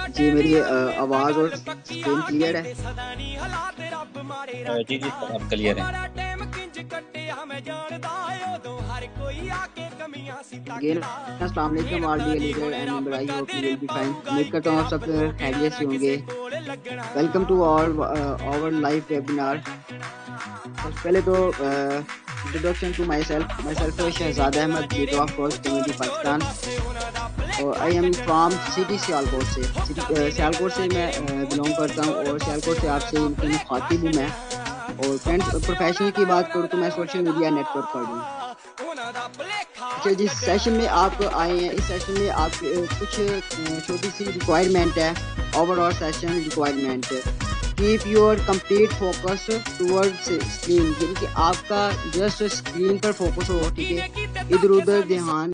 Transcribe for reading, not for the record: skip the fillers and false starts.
जी, मेरी आवाज़ और स्क्रीन क्लियर है? जी जी सर, आप क्लियर हैं। अगेन अस्सलाम वालेकुम all dear leader and member, I hope you will be fine. उम्मीद करता हूँ आप सब खैरियत से होंगे। Welcome to all our live webinar. सबसे पहले तो introduction to myself Shahzad Ahmad, leader of first community Pakistan, और I am from city Sialkot से मैं बिलोंग करता हूँ, और सियालकोट से आपसे इनकी मुखातिब हूँ मैं। और फ्रेंड्स, प्रोफेशनल की बात करूँ तो मैं सोशल मीडिया नेटवर्क पर हूँ। अच्छा, जिस सेशन में आप आए हैं, इस सेशन में आप कुछ छोटी सी रिक्वायरमेंट है। Overall session requirement, keep your complete focus towards screen, यानी कि आपका जस्ट स्क्रीन पर फोकस हो, ठीक है, इधर उधर ध्यान